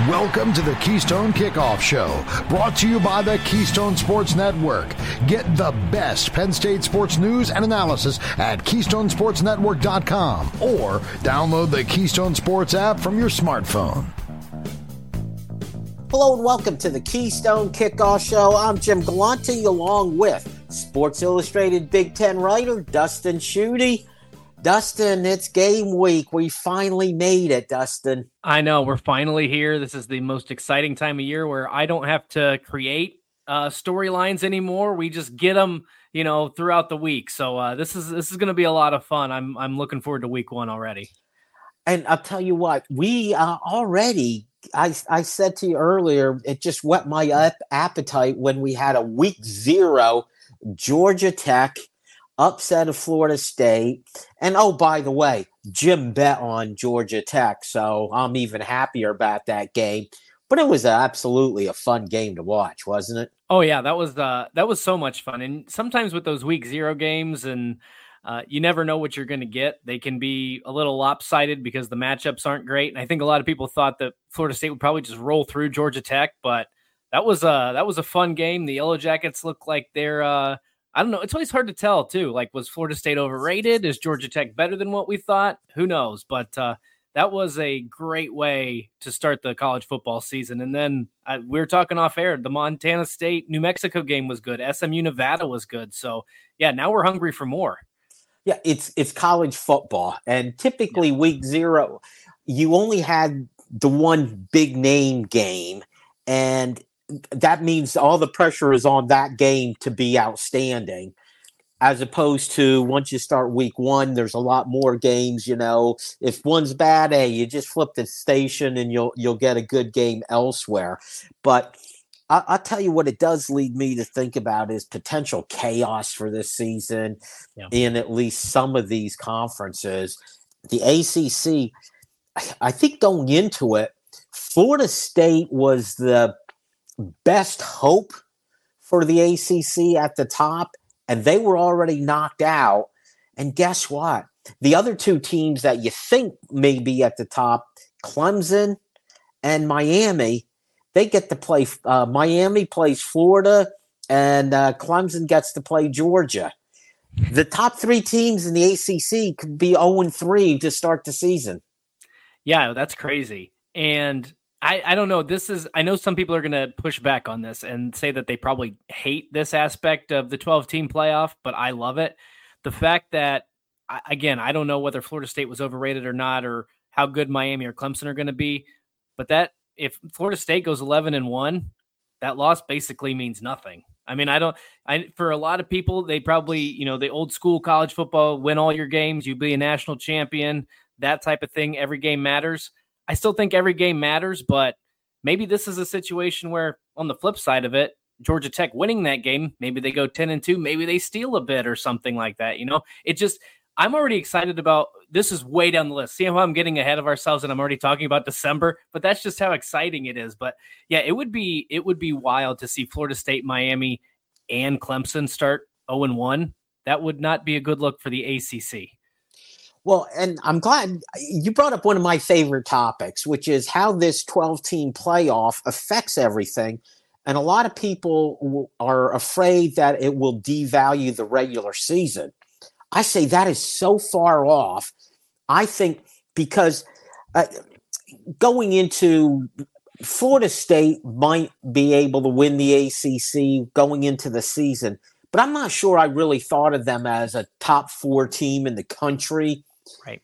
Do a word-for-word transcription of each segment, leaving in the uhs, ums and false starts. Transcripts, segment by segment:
Welcome to the Keystone Kickoff Show, brought to you by the Keystone Sports Network. Get the best Penn State sports news and analysis at keystone sports network dot com or download the Keystone Sports app from your smartphone. Hello and welcome to the Keystone Kickoff Show. I'm Jim Galante along with Sports Illustrated Big Ten writer Dustin Schutte. Dustin, it's game week. We finally made it, Dustin. I know. We're finally here. This is the most exciting time of year where I don't have to create uh, storylines anymore. We just get them, you know, throughout the week. So uh, this is this is going to be a lot of fun. I'm I'm looking forward to week one already. And I'll tell you what, we uh, already, I, I said to you earlier, it just whet my ap- appetite when we had a week zero Georgia Tech upset of Florida State. And, oh, by the way, Jim bet on Georgia Tech, so I'm even happier about that game. But it was absolutely a fun game to watch, wasn't it? Oh, yeah, that was uh, that was so much fun. And sometimes with those week zero games, and uh, you never know what you're going to get. They can be a little lopsided because the matchups aren't great. And I think a lot of people thought that Florida State would probably just roll through Georgia Tech, but that was a, that was a fun game. The Yellow Jackets look like they're uh, – I don't know. It's always hard to tell, too. Like, was Florida State overrated? Is Georgia Tech better than what we thought? Who knows? But uh, that was a great way to start the college football season. And then uh, we were talking off air. The Montana State, New Mexico game was good. S M U Nevada was good. So, yeah, now we're hungry for more. Yeah, it's it's college football. And typically yeah. week zero, you only had the one big name game. And that means all the pressure is on that game to be outstanding, as opposed to once you start week one, there's a lot more games. You know, if one's bad, hey, you just flip the station and you'll you'll get a good game elsewhere. But I, I'll tell you what it does lead me to think about is potential chaos for this season yeah. in at least some of these conferences. The A C C, I think going into it, Florida State was the best hope for the A C C at the top, and they were already knocked out. And guess what? The other two teams that you think may be at the top, Clemson and Miami, they get to play. Uh, Miami plays Florida, and uh, Clemson gets to play Georgia. The top three teams in the A C C could be oh and three to start the season. Yeah, that's crazy. And I, I don't know. This is, I know some people are going to push back on this and say that they probably hate this aspect of the twelve team playoff, but I love it. The fact that, again, I don't know whether Florida State was overrated or not, or how good Miami or Clemson are going to be, but that if Florida State goes eleven and one, that loss basically means nothing. I mean, I don't, I, for a lot of people, they probably, you know, the old school college football, win all your games, you be a national champion, that type of thing. Every game matters. I still think every game matters, but maybe this is a situation where on the flip side of it, Georgia Tech winning that game, maybe they go ten and two, maybe they steal a bit or something like that. You know, it just, I'm already excited about, this is way down the list. See how I'm getting ahead of ourselves and I'm already talking about December, but that's just how exciting it is. But yeah, it would be, it would be wild to see Florida State, Miami, and Clemson start oh and one. That would not be a good look for the A C C. Well, and I'm glad you brought up one of my favorite topics, which is how this twelve team playoff affects everything. And a lot of people are afraid that it will devalue the regular season. I say that is so far off. I think because uh, going into Florida State might be able to win the A C C going into the season, but I'm not sure I really thought of them as a top four team in the country. Right.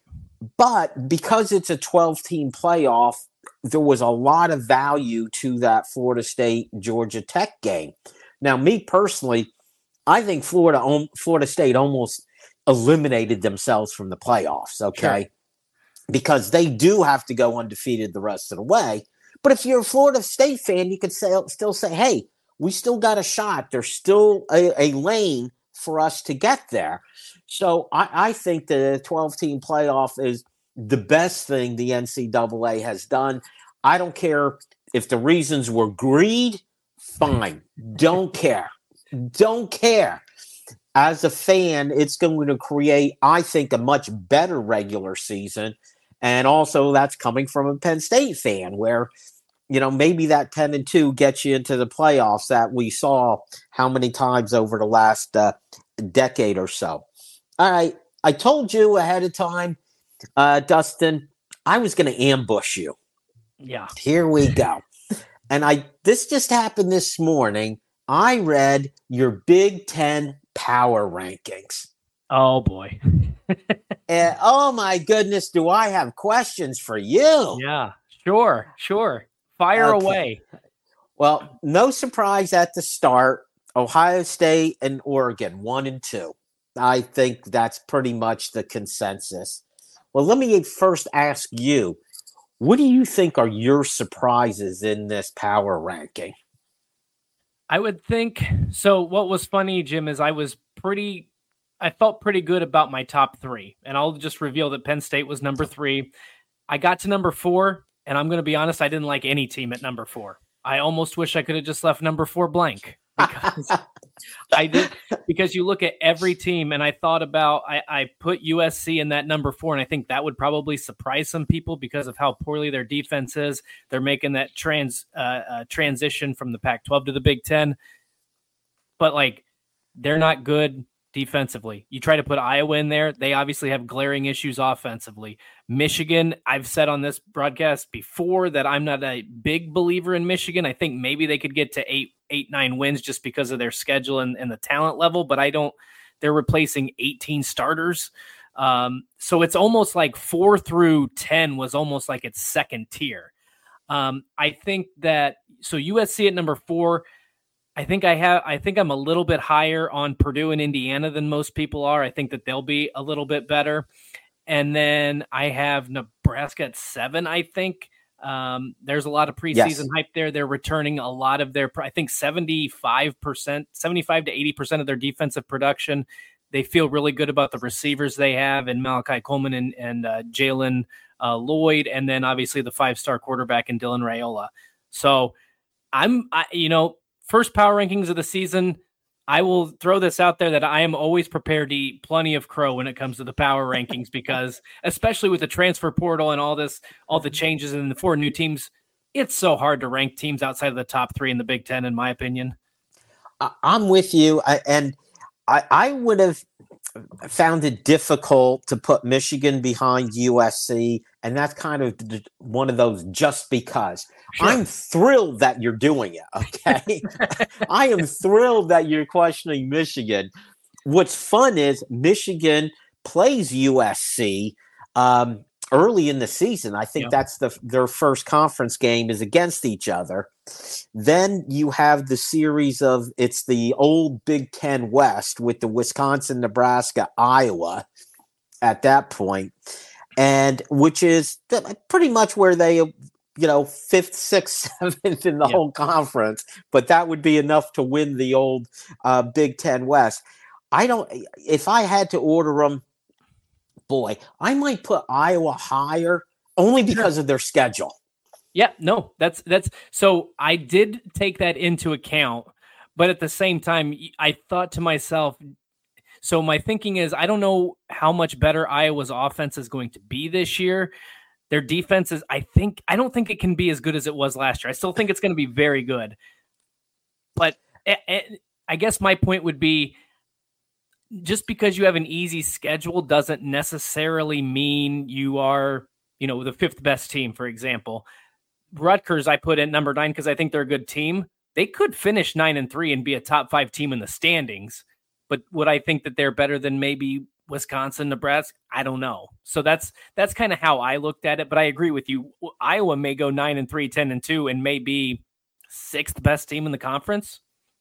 But because it's a twelve team playoff, there was a lot of value to that Florida State Georgia Tech game. Now, me personally, I think Florida Florida State almost eliminated themselves from the playoffs, okay? Sure. Because they do have to go undefeated the rest of the way. But if you're a Florida State fan, you could say, still say, hey, we still got a shot. There's still a, a lane for us to get there. So I, I think the twelve team playoff is the best thing the N C double A has done. I don't care if the reasons were greed, fine. Don't care. Don't care. As a fan, it's going to create, I think, a much better regular season. And also that's coming from a Penn State fan where you know, maybe that ten and two gets you into the playoffs that we saw how many times over the last uh, decade or so. All right. I told you ahead of time, uh, Dustin, I was going to ambush you. Yeah. Here we go. And I this just happened this morning. I read your Big Ten power rankings. Oh, boy. And oh, my goodness, do I have questions for you? Yeah, sure, sure. Fire Okay. away. Well, no surprise at the start. Ohio State and Oregon, one and two. I think that's pretty much the consensus. Well, let me first ask you, what do you think are your surprises in this power ranking? I would think so. What was funny, Jim, is I was pretty, I felt pretty good about my top three. And I'll just reveal that Penn State was number three. I got to number four, and I'm going to be honest, I didn't like any team at number four. I almost wish I could have just left number four blank. Because I did, because you look at every team, and I thought about, I, I put U S C in that number four, and I think that would probably surprise some people because of how poorly their defense is. They're making that trans uh, uh, transition from the Pac twelve to the Big Ten, but like they're not good defensively. You try to put Iowa in there, they obviously have glaring issues offensively. Michigan, I've said on this broadcast before that I'm not a big believer in Michigan. I think maybe they could get to eight, eight, nine wins just because of their schedule and, and the talent level, but I don't, they're replacing eighteen starters. Um, so it's almost like four through ten was almost like its second tier. Um, I think that, so U S C at number four, I think I have, I think I'm a little bit higher on Purdue and Indiana than most people are. I think that they'll be a little bit better. And then I have Nebraska at seven, I think. Um, there's a lot of preseason Yes. hype there. They're returning a lot of their, I think seventy-five percent, seventy-five to eighty percent of their defensive production. They feel really good about the receivers they have and Malachi Coleman and, and uh, Jalen uh, Lloyd. And then obviously the five-star quarterback in Dylan Raiola. So I'm, I, you know, first power rankings of the season, I will throw this out there that I am always prepared to eat plenty of crow when it comes to the power rankings, because especially with the transfer portal and all this, all the changes in the four new teams, it's so hard to rank teams outside of the top three in the Big Ten, in my opinion. I'm with you. I, and I, I would have found it difficult to put Michigan behind U S C. And that's kind of one of those just because. Sure. I'm thrilled that you're doing it, okay? I am thrilled that you're questioning Michigan. What's fun is Michigan plays U S C um, early in the season. I think yep. that's the their first conference game is against each other. Then you have the series of, it's the old Big Ten West with the Wisconsin, Nebraska, Iowa at that point. And which is pretty much where they, you know, fifth, sixth, seventh in the yeah. whole conference. But that would be enough to win the old uh, Big Ten West. I don't, if I had to order them, boy, I might put Iowa higher only because sure. of their schedule. Yeah, no, that's, that's, so I did take that into account. But at the same time, I thought to myself, so my thinking is, I don't know how much better Iowa's offense is going to be this year. Their defense is, I think, I don't think it can be as good as it was last year. I still think it's going to be very good. But I guess my point would be, just because you have an easy schedule doesn't necessarily mean you are, you know, the fifth best team, for example. Rutgers, I put in number nine because I think they're a good team. They could finish nine and three and be a top five team in the standings. But would I think that they're better than maybe Wisconsin, Nebraska? I don't know. So that's that's kind of how I looked at it. But I agree with you. Iowa may go nine and three, ten and two, and may be sixth best team in the conference.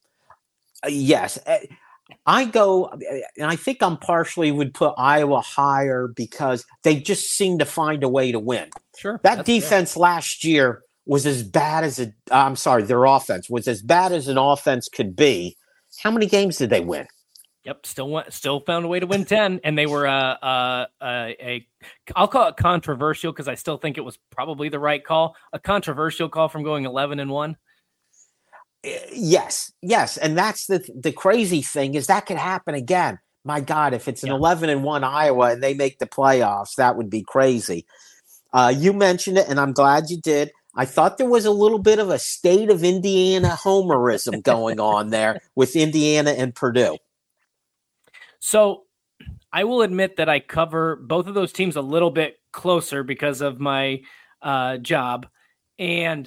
Uh, yes, I go, and I think I'm partially would put Iowa higher because they just seem to find a way to win. Sure, that defense fair. Last year was as bad as a. I'm sorry, their offense was as bad as an offense could be. How many games did they win? Yep, still went, still found a way to win ten, and they were uh, uh, uh, a, I'll call it controversial because I still think it was probably the right call. A controversial call from going eleven and one. Yes, yes, and that's the the crazy thing is that could happen again. My God, if it's an eleven and one Iowa and they make the playoffs, that would be crazy. Uh, you mentioned it, and I'm glad you did. I thought there was a little bit of a state of Indiana homerism going on there with Indiana and Purdue. So I will admit that I cover both of those teams a little bit closer because of my uh, job. And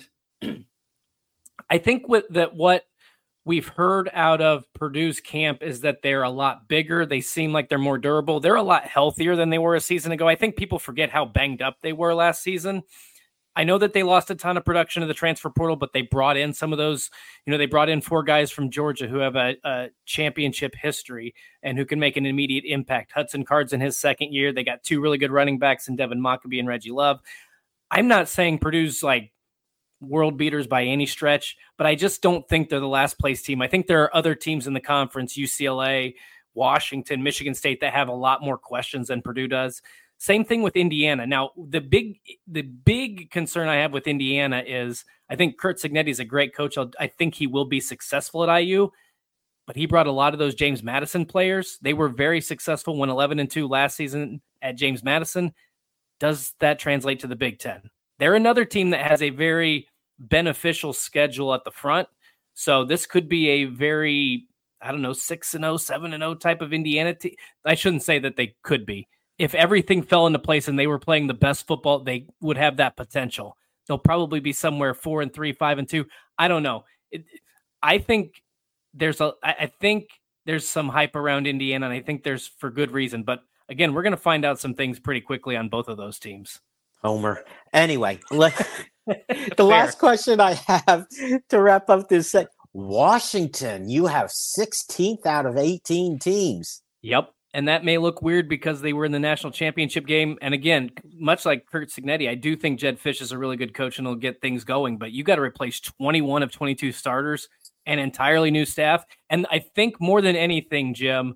I think with that what we've heard out of Purdue's camp is that they're a lot bigger. They seem like they're more durable. They're a lot healthier than they were a season ago. I think people forget how banged up they were last season. I know that they lost a ton of production to the transfer portal, but they brought in some of those, you know, they brought in four guys from Georgia who have a, a championship history and who can make an immediate impact. Hudson Card's in his second year. They got two really good running backs in Devin Mockabee and Reggie Love. I'm not saying Purdue's like world beaters by any stretch, but I just don't think they're the last place team. I think there are other teams in the conference, U C L A, Washington, Michigan State, that have a lot more questions than Purdue does. Same thing with Indiana. Now, the big the big concern I have with Indiana is I think Curt Cignetti is a great coach. I'll, I think he will be successful at I U, but he brought a lot of those James Madison players. They were very successful, went eleven and two last season at James Madison. Does that translate to the Big Ten? They're another team that has a very beneficial schedule at the front. So this could be a very, I don't know, six and oh, seven and oh type of Indiana team. I shouldn't say that they could be. If everything fell into place and they were playing the best football, they would have that potential. They'll probably be somewhere four and three, five and two. I don't know. It, I think there's a, I think there's some hype around Indiana, and I think there's for good reason. But again, we're going to find out some things pretty quickly on both of those teams. Homer. Anyway, let, the last question I have to wrap up this set. Washington, you have sixteenth out of eighteen teams. Yep. And that may look weird because they were in the national championship game. And again, much like Curt Cignetti, I do think Jedd Fisch is a really good coach and he'll get things going. But you got to replace twenty-one of twenty-two starters and entirely new staff. And I think more than anything, Jim,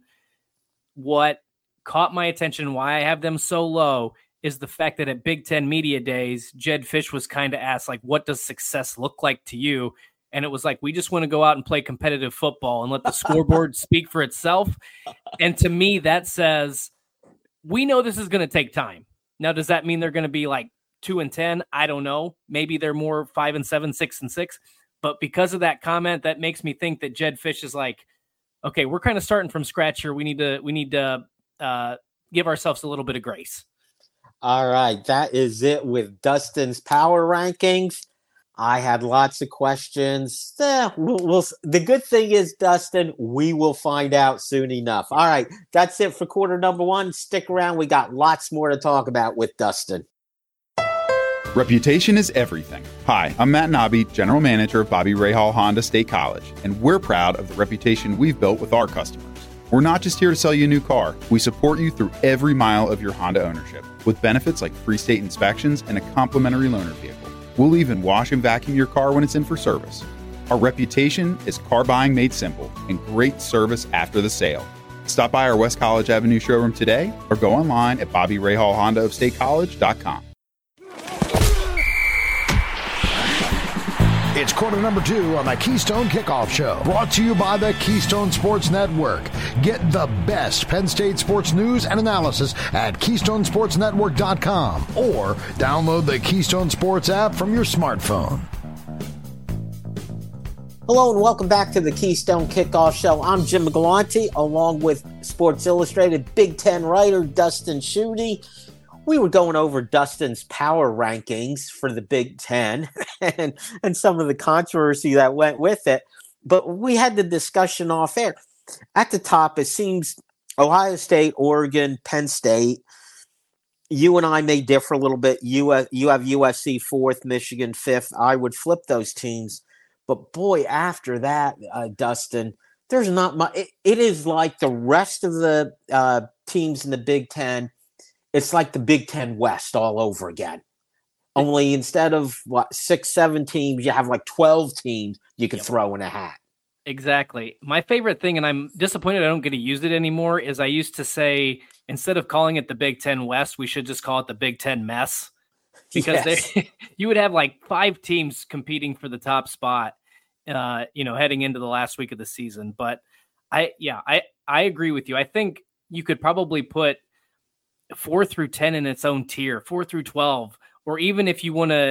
what caught my attention, why I have them so low, is the fact that at Big Ten Media Days, Jedd Fisch was kind of asked, like, what does success look like to you? And it was like, we just want to go out and play competitive football and let the scoreboard speak for itself. And to me, that says, we know this is going to take time. Now, does that mean they're going to be like two and ten? I don't know. Maybe they're more five and seven, six and six. But because of that comment, that makes me think that Jedd Fisch is like, okay, we're kind of starting from scratch here. We need to, we need to uh, give ourselves a little bit of grace. All right. That is it with Dustin's power rankings. I had lots of questions. Eh, we'll, we'll, the good thing is, Dustin, we will find out soon enough. All right, that's it for quarter number one. Stick around. We got lots more to talk about with Dustin. Reputation is everything. Hi, I'm Matt Nobby, General Manager of Bobby Rahal Honda State College, and we're proud of the reputation we've built with our customers. We're not just here to sell you a new car. We support you through every mile of your Honda ownership with benefits like free state inspections and a complimentary loaner vehicle. We'll even wash and vacuum your car when it's in for service. Our reputation is car buying made simple and great service after the sale. Stop by our West College Avenue showroom today or go online at Bobby Rahal Honda of State College dot com. It's quarter number two on the Keystone Kickoff Show, brought to you by the Keystone Sports Network. Get the best Penn State sports news and analysis at Keystone Sports Network dot com or download the Keystone Sports app from your smartphone. Hello and welcome back to the Keystone Kickoff Show. I'm Jim Galante, along with Sports Illustrated Big Ten writer Dustin Schutte. We were going over Dustin's power rankings for the Big Ten and, and some of the controversy that went with it. But we had the discussion off air. At the top, it seems Ohio State, Oregon, Penn State. You and I may differ a little bit. You, you have U S C fourth, Michigan fifth. I would flip those teams. But boy, after that, uh, Dustin, there's not much. It, it is like the rest of the uh, teams in the Big Ten. It's like the Big Ten West all over again. Only instead of what six, seven teams, you have like twelve teams you can yep. throw in a hat. Exactly. My favorite thing, and I'm disappointed I don't get to use it anymore, is I used to say, instead of calling it the Big Ten West, we should just call it the Big Ten Mess. Because yes. they, you would have like five teams competing for the top spot, uh, you know, heading into the last week of the season. But I, yeah, I, I agree with you. I think you could probably put four through ten in its own tier, four through twelve, or even if you want to,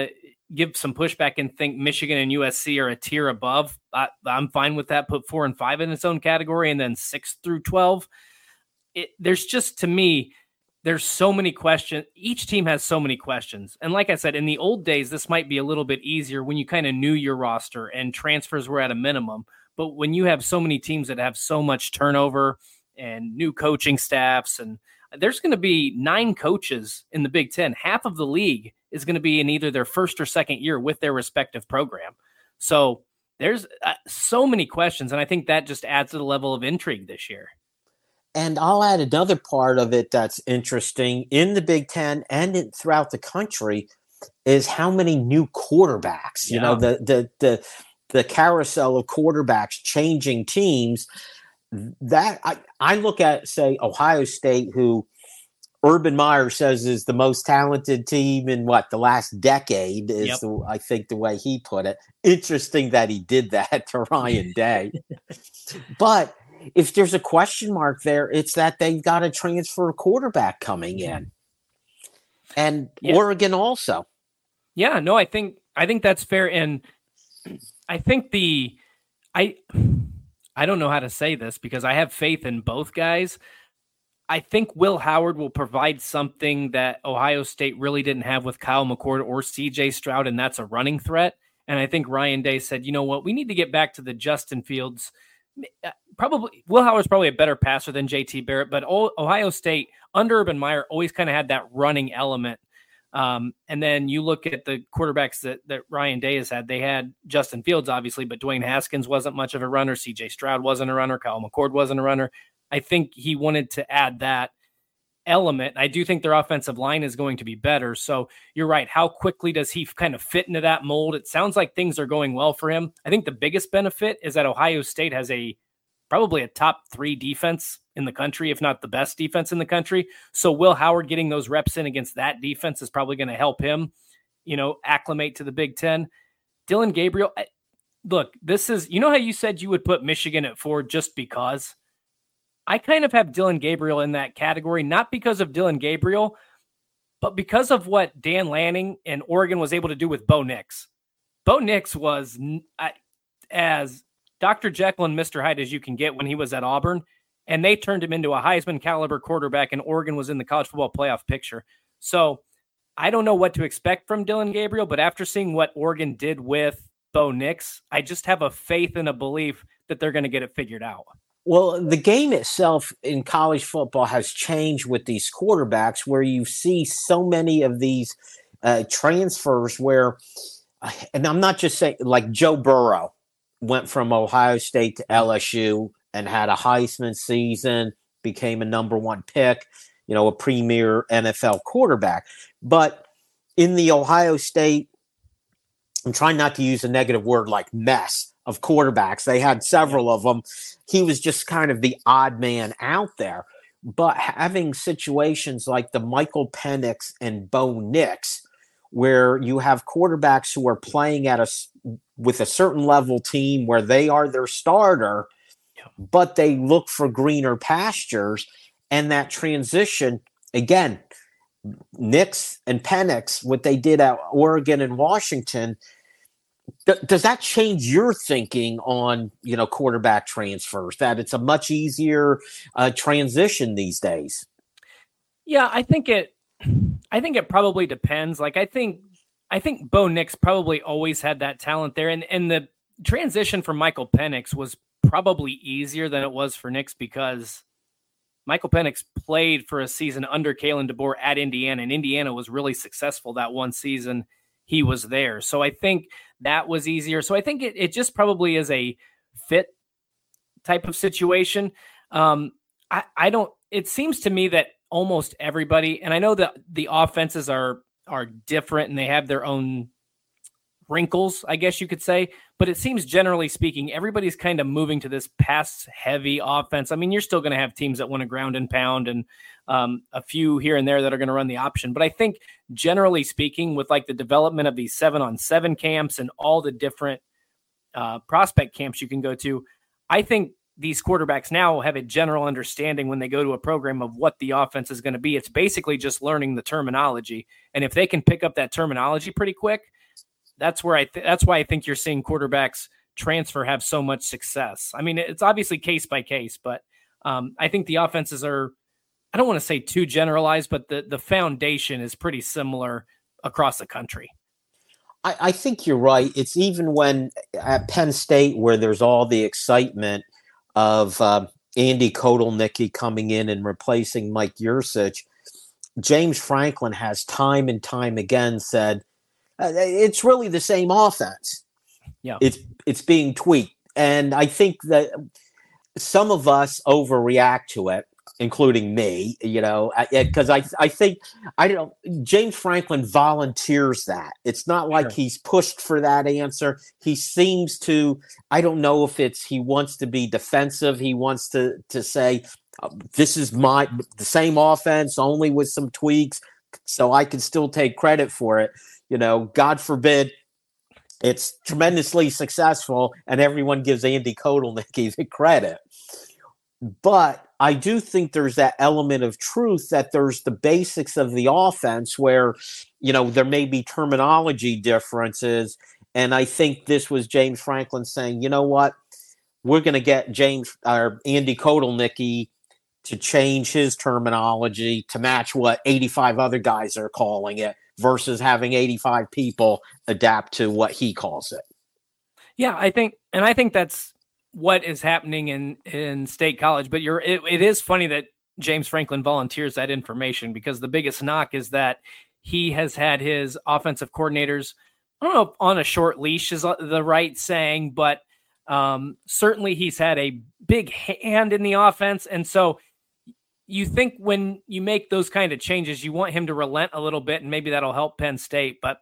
give some pushback and think Michigan and U S C are a tier above, I, I'm fine with that. Put four and five in its own category, and then six through twelve. It, there's just, to me, there's so many questions. Each team has so many questions. And like I said, in the old days, this might be a little bit easier when you kind of knew your roster and transfers were at a minimum. But when you have so many teams that have so much turnover and new coaching staffs, and there's going to be nine coaches in the Big Ten. Half of the league is going to be in either their first or second year with their respective program. So there's uh, so many questions. And I think that just adds to the level of intrigue this year. And I'll add another part of it that's interesting in the Big Ten and in, throughout the country is how many new quarterbacks, you yeah. know, the, the, the, the carousel of quarterbacks changing teams. That I, I look at, say, Ohio State, who Urban Meyer says is the most talented team in what the last decade is, yep. the, I think the way he put it. Interesting that he did that to Ryan Day. But if there's a question mark there, it's that they've got a transfer quarterback coming in. And yeah. Oregon also. Yeah, no, I think I think that's fair. And I think the I I don't know how to say this because I have faith in both guys. I think Will Howard will provide something that Ohio State really didn't have with Kyle McCord or C J Stroud, and that's a running threat. And I think Ryan Day said, you know what, we need to get back to the Justin Fields. Probably Will Howard's probably a better passer than J T Barrett, but Ohio State under Urban Meyer always kind of had that running element. Um, and then you look at the quarterbacks that, that Ryan Day has had. They had Justin Fields, obviously, but Dwayne Haskins wasn't much of a runner. C J Stroud wasn't a runner. Kyle McCord wasn't a runner. I think he wanted to add that element. I do think their offensive line is going to be better. So you're right. How quickly does he kind of fit into that mold? It sounds like things are going well for him. I think the biggest benefit is that Ohio State has a probably a top three defense in the country, if not the best defense in the country. So Will Howard getting those reps in against that defense is probably going to help him, you know, acclimate to the Big Ten. Dillon Gabriel, look, this is, you know how you said you would put Michigan at four just because? I kind of have Dillon Gabriel in that category, not because of Dillon Gabriel, but because of what Dan Lanning and Oregon was able to do with Bo Nix. Bo Nix was uh, as Doctor Jekyll and Mister Hyde as you can get when he was at Auburn, and they turned him into a Heisman caliber quarterback, and Oregon was in the college football playoff picture. So I don't know what to expect from Dillon Gabriel, but after seeing what Oregon did with Bo Nix, I just have a faith and a belief that they're going to get it figured out. Well, the game itself in college football has changed with these quarterbacks where you see so many of these uh, transfers where, and I'm not just saying, like Joe Burrow went from Ohio State to L S U and had a Heisman season, became a number one pick, you know, a premier N F L quarterback. But in the Ohio State, I'm trying not to use a negative word like mess of quarterbacks. They had several of them. He was just kind of the odd man out there. But having situations like the Michael Penix and Bo Nix, where you have quarterbacks who are playing at a with a certain level team where they are their starter, but they look for greener pastures, and that transition again, Nix and Penix, what they did at Oregon and Washington. Th- does that change your thinking on, you know, quarterback transfers, that it's a much easier uh, transition these days? Yeah, I think it, I think it probably depends. Like, I think, I think Bo Nix probably always had that talent there. And, and the transition from Michael Penix was probably easier than it was for Nix because Michael Penix played for a season under Kalen DeBoer at Indiana, and Indiana was really successful that one season he was there. So I think that was easier. So I think it, it just probably is a fit type of situation. Um, I, I don't, it seems to me that almost everybody, and I know that the offenses are, are different and they have their own wrinkles, I guess you could say, but it seems generally speaking, everybody's kind of moving to this pass heavy offense. I mean, you're still going to have teams that want to ground and pound and um, a few here and there that are going to run the option. But I think generally speaking, with like the development of these seven on seven camps and all the different uh, prospect camps you can go to, I think these quarterbacks now have a general understanding when they go to a program of what the offense is going to be. It's basically just learning the terminology. And if they can pick up that terminology pretty quick, that's where I th- that's why I think you're seeing quarterbacks transfer have so much success. I mean, it's obviously case by case, but um, I think the offenses are, I don't want to say too generalized, but the the foundation is pretty similar across the country. I, I think you're right. It's even when at Penn State where there's all the excitement of uh, Andy Kotelnicki coming in and replacing Mike Yurcich, James Franklin has time and time again said, uh, it's really the same offense. Yeah, it's it's being tweaked, and I think that some of us overreact to it, including me. You know, because I, I I think I don't. James Franklin volunteers that. It's not like sure. he's pushed for that answer. He seems to. I don't know if it's he wants to be defensive. He wants to to say, this is my the same offense, only with some tweaks, so I can still take credit for it. You know, God forbid it's tremendously successful and everyone gives Andy Kotelnicki the credit. But I do think there's that element of truth that there's the basics of the offense where, you know, there may be terminology differences. And I think this was James Franklin saying, you know what, we're going to get James or Andy Kotelnicki to change his terminology to match what eighty-five other guys are calling it versus having eighty-five people adapt to what he calls it. Yeah, I think, and I think that's what is happening in, in State College, but you're, it, it is funny that James Franklin volunteers that information because the biggest knock is that he has had his offensive coordinators, I don't know if on a short leash is the right saying, but um, certainly he's had a big hand in the offense. And so you think when you make those kind of changes, you want him to relent a little bit and maybe that'll help Penn State. But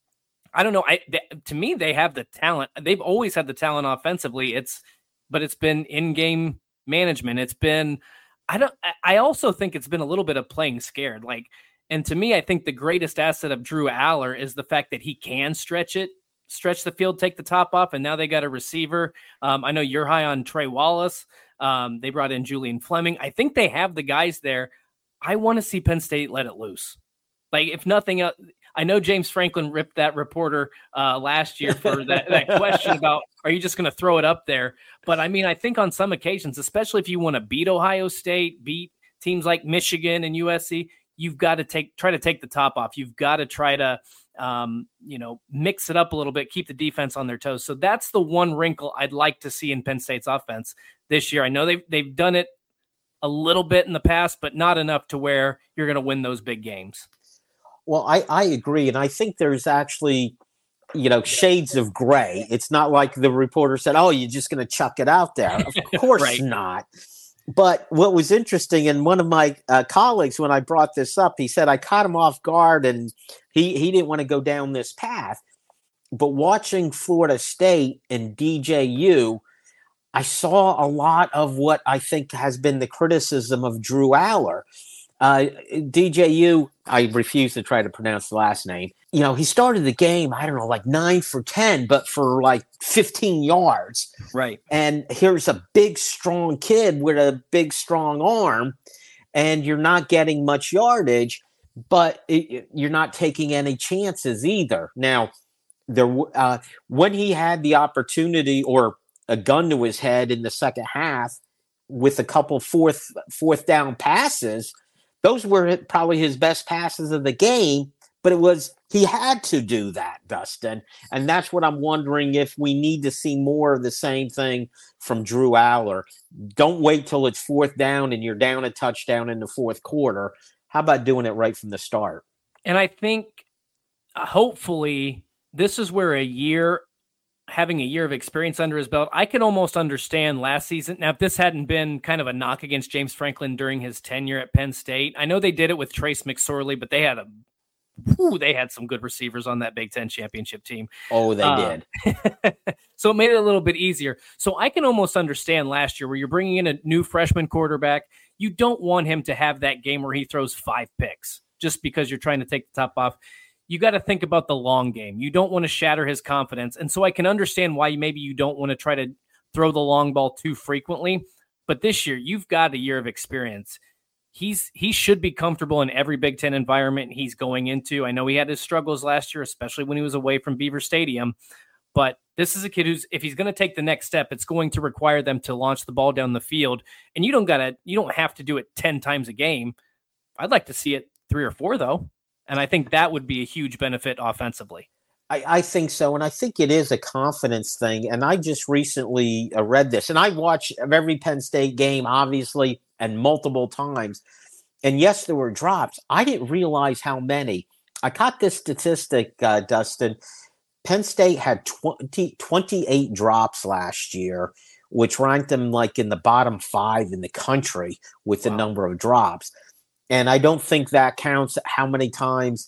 I don't know. I, they, to me, they have the talent. They've always had the talent offensively. It's, but it's been in-game management. It's been, I don't, I also think it's been a little bit of playing scared. Like, and to me, I think the greatest asset of Drew Aller is the fact that he can stretch it, stretch the field, take the top off. And now they got a receiver. Um, I know you're high on Trey Wallace. Um, they brought in Julian Fleming. I think they have the guys there. I want to see Penn State let it loose. Like, if nothing else, I know James Franklin ripped that reporter uh, last year for that, that question about, are you just going to throw it up there? But I mean, I think on some occasions, especially if you want to beat Ohio State, beat teams like Michigan and U S C, you've got to take, try to take the top off. You've got to try to, um, you know, mix it up a little bit, keep the defense on their toes. So that's the one wrinkle I'd like to see in Penn State's offense this year. I know they've, they've done it a little bit in the past, but not enough to where you're going to win those big games. Well, I, I agree. And I think there's actually, you know, shades of gray. It's not like the reporter said, oh, you're just going to chuck it out there. Of course right. not. But what was interesting, and one of my uh, colleagues, when I brought this up, he said I caught him off guard and he, he didn't want to go down this path. But watching Florida State and D J U, I saw a lot of what I think has been the criticism of Drew Aller. Uh, D J U, I refuse to try to pronounce the last name. You know, he started the game, I don't know, like nine for ten, but for like fifteen yards. Right. And here's a big, strong kid with a big, strong arm, and you're not getting much yardage, but it, you're not taking any chances either. Now, there, uh, when he had the opportunity or a gun to his head in the second half with a couple fourth fourth down passes, those were probably his best passes of the game, but it was he had to do that, Dustin. And that's what I'm wondering if we need to see more of the same thing from Drew Aller. Don't wait till it's fourth down and you're down a touchdown in the fourth quarter. How about doing it right from the start? And I think uh, hopefully this is where a year having a year of experience under his belt, I can almost understand last season. Now, if this hadn't been kind of a knock against James Franklin during his tenure at Penn State, I know they did it with Trace McSorley, but they had a, whew, they had some good receivers on that Big Ten championship team. Oh, they uh, did. So it made it a little bit easier. So I can almost understand last year where you're bringing in a new freshman quarterback. You don't want him to have that game where he throws five picks just because you're trying to take the top off. You got to think about the long game. You don't want to shatter his confidence. And so I can understand why maybe you don't want to try to throw the long ball too frequently. But this year, you've got a year of experience. he's he should be comfortable in every Big Ten environment he's going into. I know he had his struggles last year, especially when he was away from Beaver Stadium. But this is a kid who's, if he's going to take the next step, it's going to require them to launch the ball down the field. And you don't gotta, you don't have to do it ten times a game. I'd like to see it three or four though. And I think that would be a huge benefit offensively. I, I think so. And I think it is a confidence thing. And I just recently uh, read this, and I watch every Penn State game, obviously, and multiple times. And yes, there were drops. I didn't realize how many. I caught this statistic, uh, Dustin. Penn State had twenty, twenty-eight drops last year, which ranked them like in the bottom five in the country with the wow. number of drops. And I don't think that counts how many times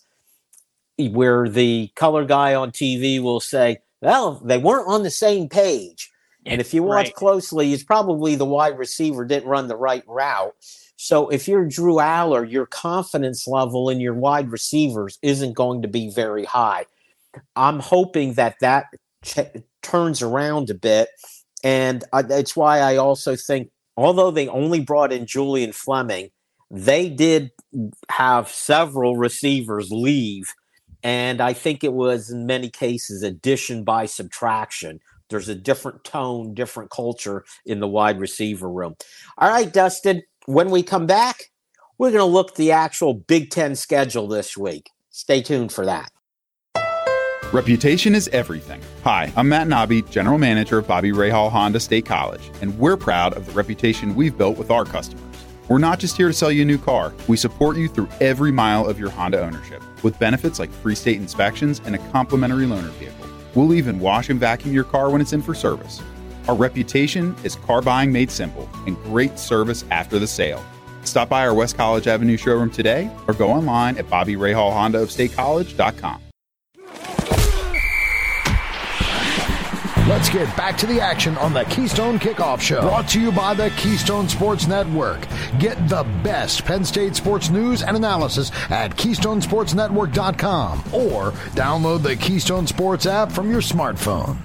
where the color guy on T V will say, well, they weren't on the same page. And if you watch right. closely, it's probably the wide receiver didn't run the right route. So if you're Drew Aller, your confidence level in your wide receivers isn't going to be very high. I'm hoping that that ch- turns around a bit. And uh, that's why I also think, although they only brought in Julian Fleming, they did have several receivers leave. And I think it was, in many cases, addition by subtraction. There's a different tone, different culture in the wide receiver room. All right, Dustin, when we come back, we're going to look at the actual Big Ten schedule this week. Stay tuned for that. Reputation is everything. Hi, I'm Matt Nobby, General Manager of Bobby Rahal Honda State College, and we're proud of the reputation we've built with our customers. We're not just here to sell you a new car. We support you through every mile of your Honda ownership with benefits like free state inspections and a complimentary loaner vehicle. We'll even wash and vacuum your car when it's in for service. Our reputation is car buying made simple and great service after the sale. Stop by our West College Avenue showroom today or go online at bobby rahal honda of state college dot com. Let's get back to the action on the Keystone Kickoff Show. Brought to you by the Keystone Sports Network. Get the best Penn State sports news and analysis at keystone sports network dot com or download the Keystone Sports app from your smartphone.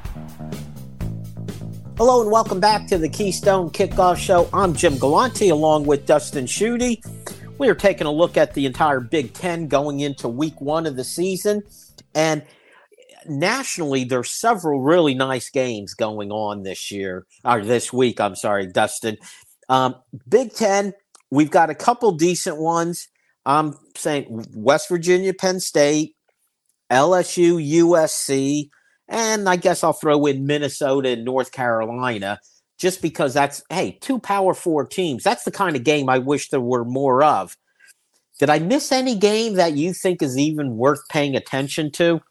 Hello and welcome back to the Keystone Kickoff Show. I'm Jim Galante along with Dustin Schutte. We are taking a look at the entire Big Ten going into week one of the season. And nationally, there's several really nice games going on this year, or this week, I'm sorry, Dustin. Um, Big Ten, we've got a couple decent ones. I'm saying West Virginia, Penn State, L S U, U S C, and I guess I'll throw in Minnesota and North Carolina, just because that's, hey, two Power Four teams. That's the kind of game I wish there were more of. Did I miss any game that you think is even worth paying attention to?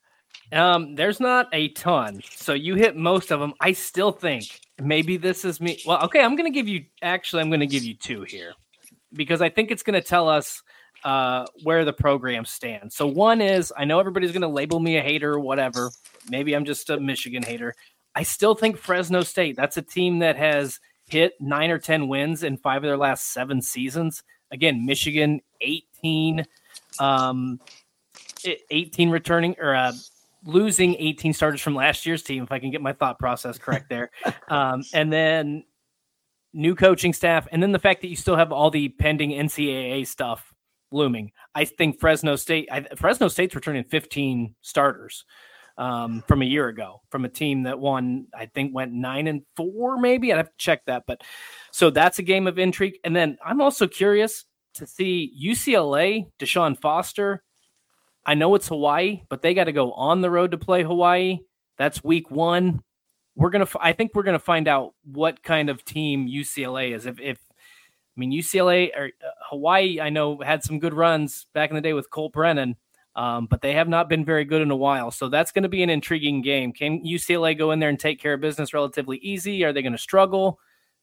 Um, there's not a ton. So you hit most of them. I still think maybe this is me. Well, okay, I'm going to give you, actually, I'm going to give you two here because I think it's going to tell us uh, where the program stands. So one is, I know everybody's going to label me a hater or whatever. Maybe I'm just a Michigan hater. I still think Fresno State, that's a team that has hit nine or ten wins in five of their last seven seasons. Again, Michigan, eighteen, um, eighteen returning or, uh, losing eighteen starters from last year's team, if I can get my thought process correct there. Um, and then new coaching staff. And then the fact that you still have all the pending N C double A stuff looming. I think Fresno State, I, Fresno State's returning fifteen starters um, from a year ago from a team that won, I think went nine and four, maybe. I'd have to check that. But so that's a game of intrigue. And then I'm also curious to see U C L A, Deshaun Foster. I know it's Hawaii, but they got to go on the road to play Hawaii. That's week one. We're gonna. I think we're gonna find out what kind of team U C L A is. If, if I mean U C L A or uh, Hawaii, I know had some good runs back in the day with Colt Brennan, um, but they have not been very good in a while. So that's going to be an intriguing game. Can U C L A go in there and take care of business relatively easy? Are they going to struggle?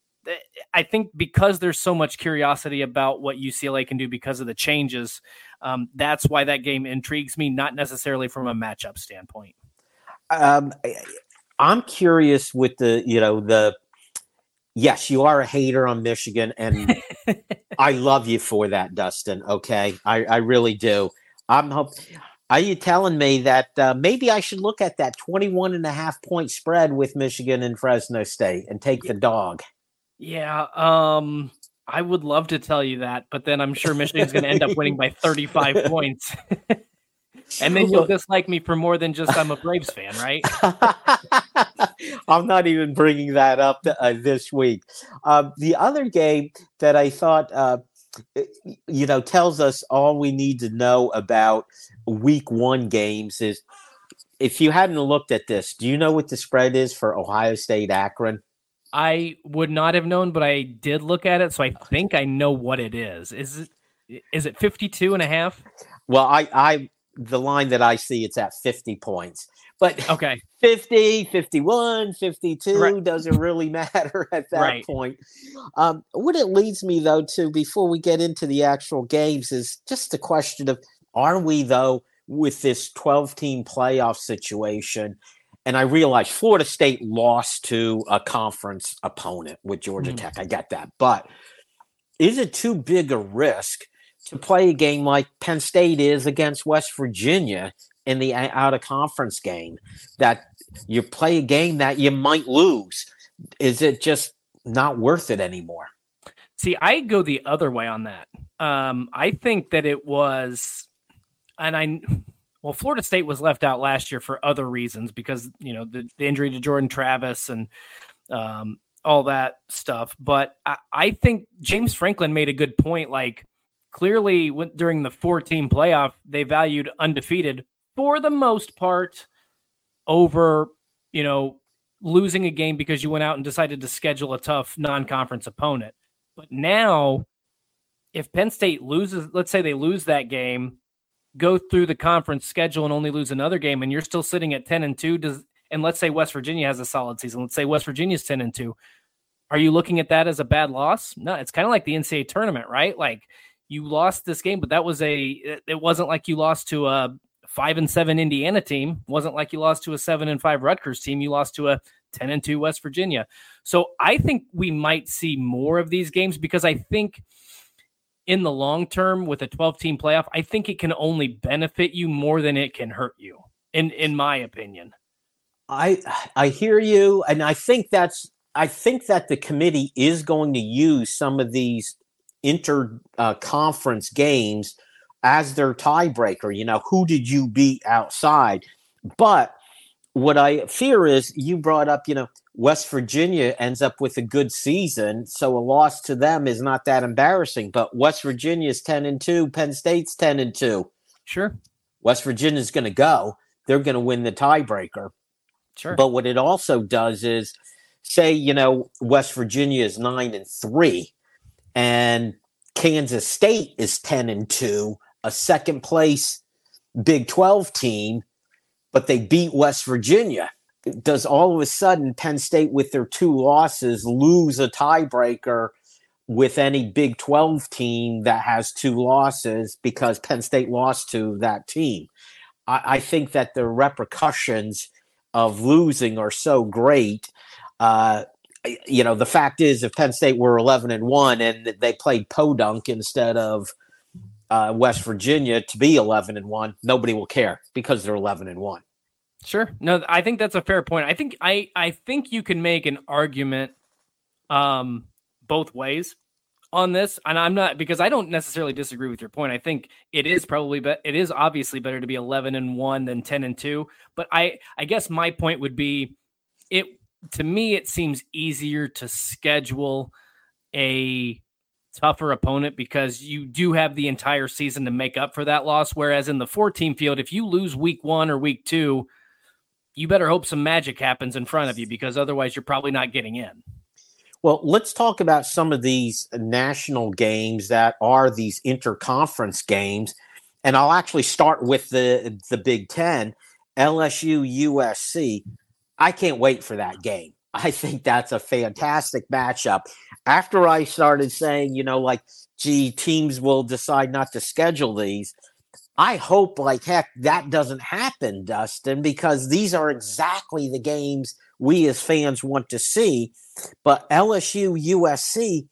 I think because there's so much curiosity about what U C L A can do because of the changes, um, that's why that game intrigues me, not necessarily from a matchup standpoint. Um, I'm curious with the, you know, the, yes, you are a hater on Michigan, and I love you for that, Dustin. Okay. I, I really do. I'm hope. Are you telling me that uh, maybe I should look at that twenty-one and a half point spread with Michigan and Fresno State and take the dog? Yeah, um, I would love to tell you that, but then I'm sure Michigan's going to end up winning by thirty-five points. And then you'll dislike me for more than just I'm a Braves fan, right? I'm not even bringing that up uh, this week. Uh, the other game that I thought, uh, you know, tells us all we need to know about week one games is, if you hadn't looked at this, do you know what the spread is for Ohio State Akron? I would not have known, but I did look at it, so I think I know what it is. Is it is it fifty-two and a half? Well, I, I the line that I see, it's at fifty points. But okay, fifty, fifty-one, fifty-two right. doesn't really matter at that right. point. Um, what it leads me, though, to before we get into the actual games is just the question of, are we, though, with this twelve-team playoff situation? And I realize Florida State lost to a conference opponent with Georgia mm. Tech. I get that. But is it too big a risk to play a game like Penn State is against West Virginia in the out-of-conference game, that you play a game that you might lose? Is it just not worth it anymore? See, I go the other way on that. Um, I think that it was – and I – Well, Florida State was left out last year for other reasons because, you know, the, the injury to Jordan Travis and um, all that stuff. But I, I think James Franklin made a good point. Like, clearly when, during the four-team playoff, they valued undefeated for the most part over, you know, losing a game because you went out and decided to schedule a tough non-conference opponent. But now, if Penn State loses, let's say they lose that game, go through the conference schedule and only lose another game, and you're still sitting at ten and two, does, and let's say West Virginia has a solid season. Let's say West Virginia's ten and two. Are you looking at that as a bad loss? No, it's kind of like the N C double A tournament, right? Like, you lost this game, but that was a, it wasn't like you lost to a five and seven Indiana team. It wasn't like you lost to a seven and five Rutgers team. You lost to a ten and two West Virginia. So I think we might see more of these games because I think in the long term with a twelve-team playoff, I think it can only benefit you more than it can hurt you, in in my opinion. I I hear you, and I think that's I think that the committee is going to use some of these inter uh, conference games as their tiebreaker. You know, who did you beat outside? But what I fear is, you brought up, you know, West Virginia ends up with a good season, so a loss to them is not that embarrassing. But West Virginia's ten and two, Penn State's ten and two. Sure. West Virginia's going to go. They're going to win the tiebreaker. Sure. But what it also does is, say, you know, West Virginia is nine and three, and Kansas State is ten and two, a second place Big twelve team, but they beat West Virginia. Does all of a sudden Penn State, with their two losses, lose a tiebreaker with any Big twelve team that has two losses because Penn State lost to that team? I, I think that the repercussions of losing are so great. Uh, you know, the fact is, if Penn State were eleven and one and they played Podunk instead of uh, West Virginia to be eleven and one, nobody will care because they're eleven and one. Sure. No, I think that's a fair point. I think I, I think you can make an argument um, both ways on this, and I'm not, because I don't necessarily disagree with your point. I think it is probably, be, it is obviously better to be eleven and one than ten and two. But I, I guess my point would be, it to me it seems easier to schedule a tougher opponent because you do have the entire season to make up for that loss. Whereas in the four-team field, if you lose week one or week two, you better hope some magic happens in front of you because otherwise you're probably not getting in. Well, let's talk about some of these national games that are these interconference games. And I'll actually start with the, the Big Ten, L S U U S C. I can't wait for that game. I think that's a fantastic matchup. After I started saying, you know, like, gee, teams will decide not to schedule these, I hope like heck that doesn't happen, Dustin, because these are exactly the games we as fans want to see. But L S U U S C,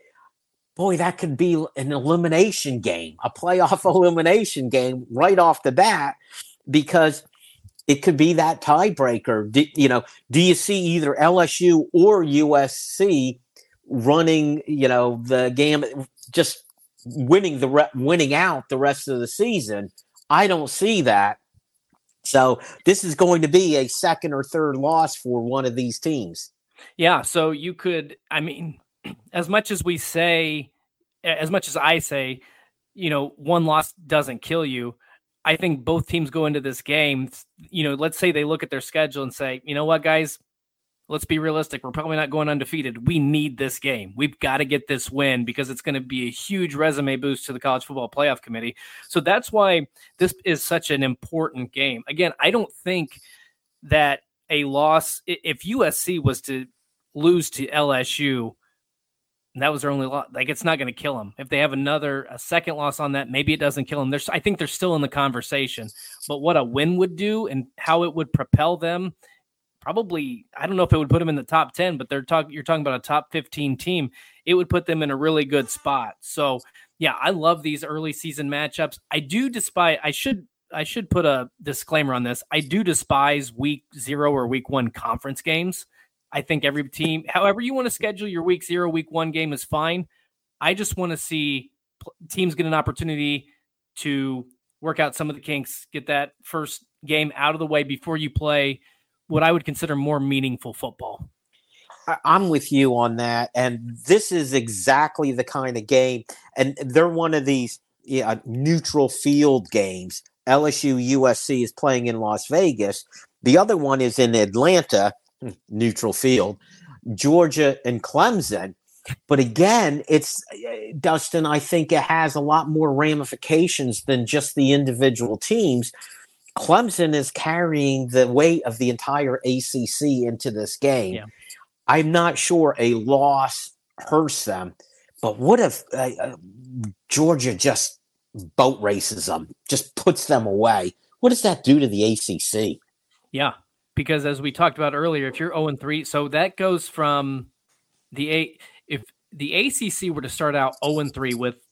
boy, that could be an elimination game, a playoff elimination game right off the bat, because it could be that tiebreaker. Do, you know, do you see either L S U or U S C running, you know, the game, just winning the re- winning out the rest of the season. I don't see that. So this is going to be a second or third loss for one of these teams. Yeah. So you could, I mean, as much as we say, as much as I say, you know, one loss doesn't kill you. I think both teams go into this game, you know, let's say they look at their schedule and say, you know what, guys, let's be realistic. We're probably not going undefeated. We need this game. We've got to get this win because it's going to be a huge resume boost to the College Football Playoff Committee. So that's why this is such an important game. Again, I don't think that a loss, if U S C was to lose to L S U, and that was their only loss, like it's not going to kill them. If they have another, a second loss on that, maybe it doesn't kill them. There's, I think they're still in the conversation. But what a win would do and how it would propel them, probably, I don't know if it would put them in the top ten, but they're talking, you're talking about a top fifteen team. It would put them in a really good spot. So yeah, I love these early season matchups. I do despise, I should, I should put a disclaimer on this. I do despise week zero or week one conference games. I think every team, however you want to schedule your week zero, week one game is fine. I just want to see teams get an opportunity to work out some of the kinks, get that first game out of the way before you play what I would consider more meaningful football. I'm with you on that. And this is exactly the kind of game. And they're one of these yeah, neutral field games. L S U U S C is playing in Las Vegas. The other one is in Atlanta, neutral field, Georgia and Clemson. But again, it's Dustin, I think it has a lot more ramifications than just the individual teams. Clemson is carrying the weight of the entire A C C into this game. Yeah. I'm not sure a loss hurts them, but what if uh, uh, Georgia just boat races them, just puts them away? What does that do to the A C C? Yeah. Because as we talked about earlier, if you're oh and three, so that goes from the A. If the A C C were to start out oh and three with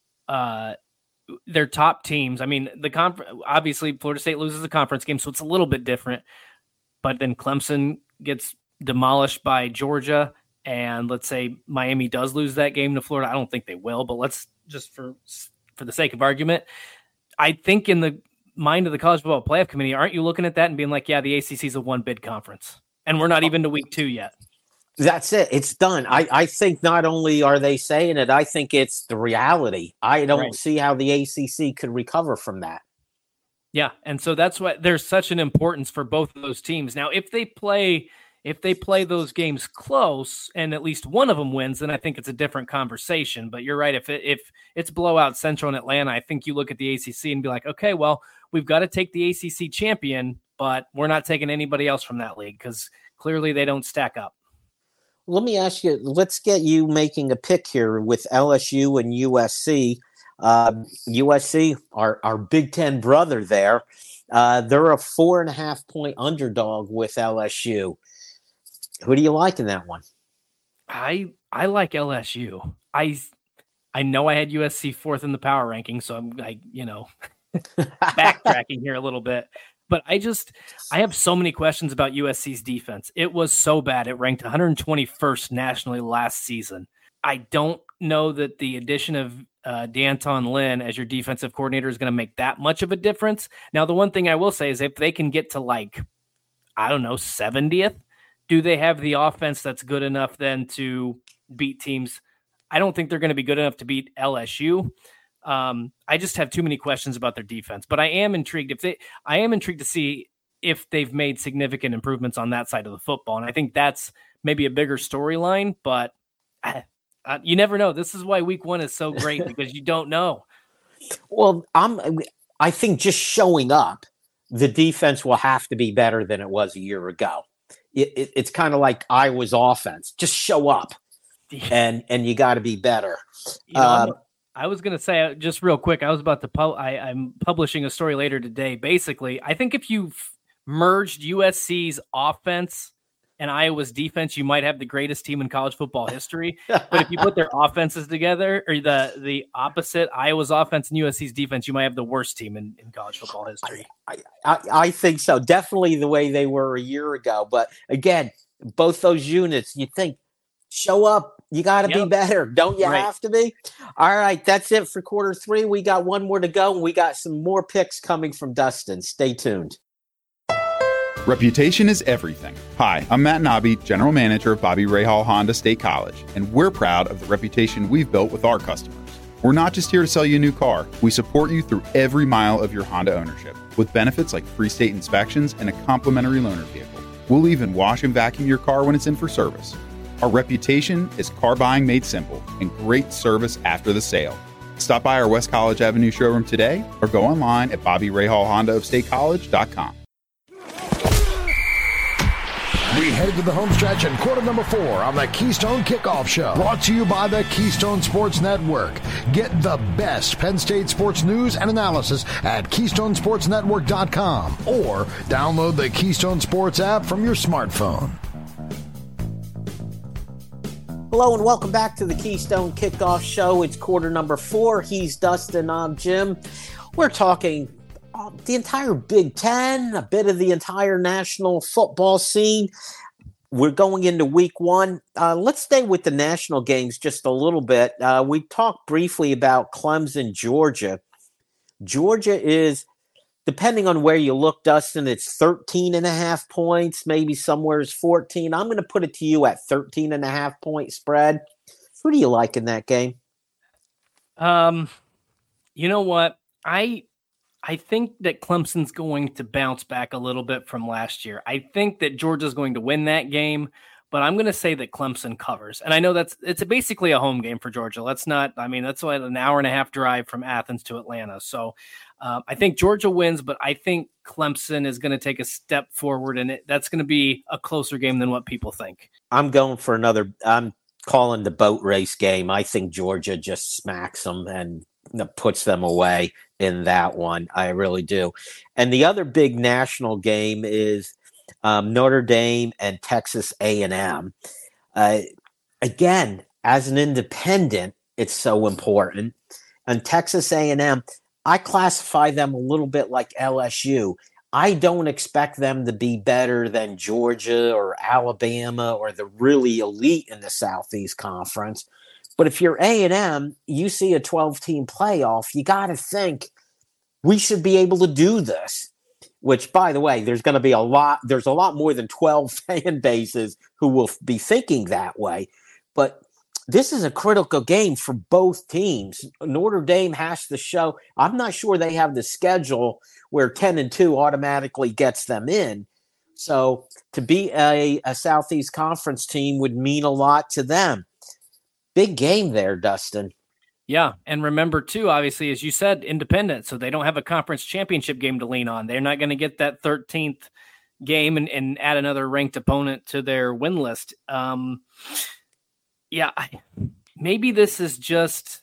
uh, their top teams, I mean, the conf- obviously Florida State loses the conference game, so it's a little bit different. But then Clemson gets demolished by Georgia, and let's say Miami does lose that game to Florida. I don't think they will, but let's just for for the sake of argument, I think in the mind of the College Football Playoff Committee, aren't you looking at that and being like, yeah, the A C C is a one bid conference and we're not even to week two yet? That's it. It's done. I, I think not only are they saying it, I think it's the reality. I don't right. see how the A C C could recover from that. Yeah. And so that's why there's such an importance for both of those teams. Now, if they play, if they play those games close and at least one of them wins, then I think it's a different conversation. But you're right. If it, if it's blowout Central and Atlanta, I think you look at the A C C and be like, okay, well, we've got to take the A C C champion, but we're not taking anybody else from that league because clearly they don't stack up. Let me ask you, let's get you making a pick here with L S U and U S C. Uh, U S C, our, our Big Ten brother there, uh, they're a four and a half point underdog with L S U. Who do you like in that one? I I like L S U. I I know I had U S C fourth in the power ranking, so I'm like, you know, backtracking here a little bit. But I just, I have so many questions about U S C's defense. It was so bad. It ranked one hundred twenty-first nationally last season. I don't know that the addition of uh, D'Anton Lynn as your defensive coordinator is going to make that much of a difference. Now, the one thing I will say is if they can get to like, I don't know, seventieth, do they have the offense that's good enough then to beat teams? I don't think they're going to be good enough to beat L S U. Um, I just have too many questions about their defense, but I am intrigued if they, I am intrigued to see if they've made significant improvements on that side of the football. And I think that's maybe a bigger storyline, but uh, uh, you never know. This is why week one is so great because you don't know. Well, I'm, I think just showing up, the defense will have to be better than it was a year ago. It, it, it's kind of like Iowa's offense. Just show up and, and you got to be better. You know, um, I was going to say, just real quick, I was about to, pu- I, I'm publishing a story later today. Basically, I think if you merged U S C's offense and Iowa's defense, you might have the greatest team in college football history. But if you put their offenses together, or the, the opposite, Iowa's offense and U S C's defense, you might have the worst team in, in college football history. I, I, I think so. Definitely the way they were a year ago. But again, both those units, you think, show up, You got to Yep. be better. Don't you Right. have to be? All right. That's it for quarter three. We got one more to go, and we got some more picks coming from Dustin. Stay tuned. Reputation is everything. Hi, I'm Matt Nobby, General Manager of Bobby Rahal Honda State College, and we're proud of the reputation we've built with our customers. We're not just here to sell you a new car. We support you through every mile of your Honda ownership with benefits like free state inspections and a complimentary loaner vehicle. We'll even wash and vacuum your car when it's in for service. Our reputation is car buying made simple and great service after the sale. Stop by our West College Avenue showroom today or go online at bobby rahal honda of state college dot com. We head to the home stretch in quarter number four on the Keystone Kickoff Show. Brought to you by the Keystone Sports Network. Get the best Penn State sports news and analysis at keystone sports network dot com or download the Keystone Sports app from your smartphone. Hello and welcome back to the Keystone Kickoff Show. It's quarter number four. He's Dustin. I'm Jim. We're talking uh, the entire Big Ten, a bit of the entire national football scene. We're going into week one. Uh, let's stay with the national games just a little bit. Uh, we talked briefly about Clemson, Georgia. Georgia is, depending on where you look, Dustin, it's thirteen and a half points, maybe somewhere is fourteen. I'm going to put it to you at thirteen and a half point spread. Who do you like in that game? Um, you know what? I I think that Clemson's going to bounce back a little bit from last year. I think that Georgia's going to win that game, but I'm going to say that Clemson covers. And I know that's it's basically a home game for Georgia. Let's not, I mean, that's like an hour and a half drive from Athens to Atlanta. So um, I think Georgia wins, but I think Clemson is going to take a step forward, and it, that's going to be a closer game than what people think. I'm going for another, I'm calling the boat race game. I think Georgia just smacks them and puts them away in that one. I really do. And the other big national game is um, Notre Dame and Texas A and M. Uh, again, as an independent, it's so important. And Texas A and M, I classify them a little bit like L S U. I don't expect them to be better than Georgia or Alabama or the really elite in the Southeast Conference. But if you're A and M, you see a twelve-team playoff, you got to think we should be able to do this. Which, by the way, there's going to be a lot. There's a lot more than twelve fan bases who will be thinking that way. But this is a critical game for both teams. Notre Dame has to show. I'm not sure they have the schedule where ten and two automatically gets them in. So to be a, a Southeast Conference team would mean a lot to them. Big game there, Dustin. Yeah, and remember, too, obviously, as you said, independent, so they don't have a conference championship game to lean on. They're not going to get that thirteenth game and, and add another ranked opponent to their win list. Um, yeah, maybe this is just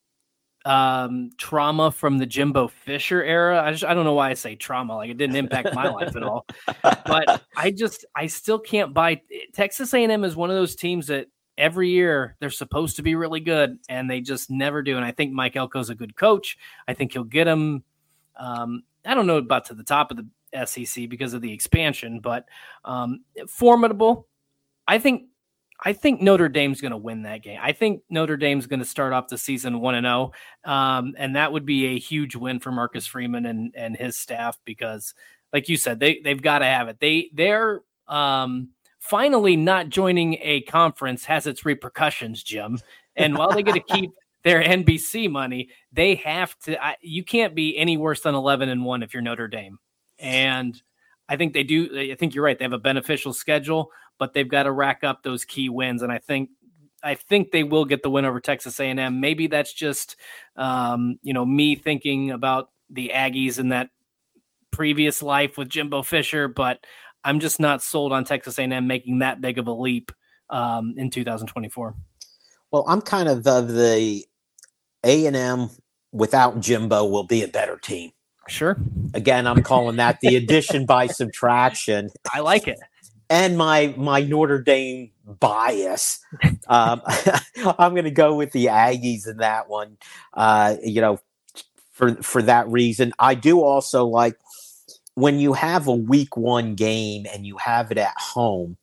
um, trauma from the Jimbo Fisher era. I just I don't know why I say trauma. Like, it didn't impact my life at all. But I just, I still can't buy. Texas A and M is one of those teams that every year they're supposed to be really good and they just never do. And I think Mike Elko's a good coach. I think he'll get them. Um, I don't know about to the top of the S E C because of the expansion, but um, formidable. I think, I think Notre Dame's going to win that game. I think Notre Dame's going to start off the season one and oh. Um, and that would be a huge win for Marcus Freeman and, and his staff, because like you said, they, they've got to have it. They they're, um, finally not joining a conference has its repercussions, Jim. And while they get to keep their N B C money, they have to, I, you can't be any worse than eleven and one if you're Notre Dame. And I think they do. I think you're right. They have a beneficial schedule, but they've got to rack up those key wins. And I think, I think they will get the win over Texas A and M. Maybe that's just, um, you know, me thinking about the Aggies in that previous life with Jimbo Fisher, but I'm just not sold on Texas A and M making that big of a leap um, in two thousand twenty-four. Well, I'm kind of the, the A and M without Jimbo will be a better team. Sure. Again, I'm calling that the addition by subtraction. I like it. And my my Notre Dame bias. Um, I'm going to go with the Aggies in that one. Uh, you know, for for that reason, I do also like when you have a week one game and you have it at home.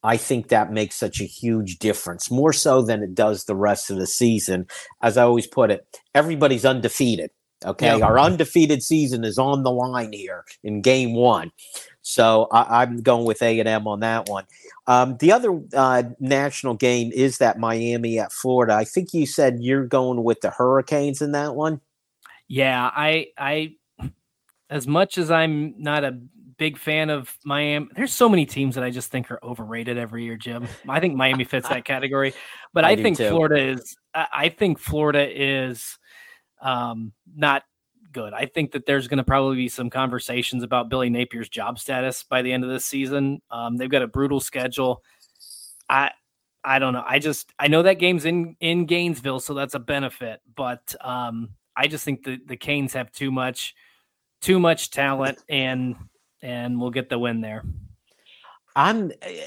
I think that makes such a huge difference, more so than it does the rest of the season. As I always put it, everybody's undefeated. Okay, yeah. Our undefeated season is on the line here in game one. So I, I'm going with A and M on that one. Um, the other uh, national game is that Miami at Florida. I think you said you're going with the Hurricanes in that one. Yeah, I, I, as much as I'm not a big fan of Miami, there's so many teams that I just think are overrated every year, Jim. I think Miami fits that category, but I, I think too. Florida is. I think Florida is um, not good. I think that there's going to probably be some conversations about Billy Napier's job status by the end of this season. Um, they've got a brutal schedule. I I don't know. I just I know that game's in in Gainesville, so that's a benefit. But um, I just think the the Canes have too much too much talent, and and we'll get the win there. I'm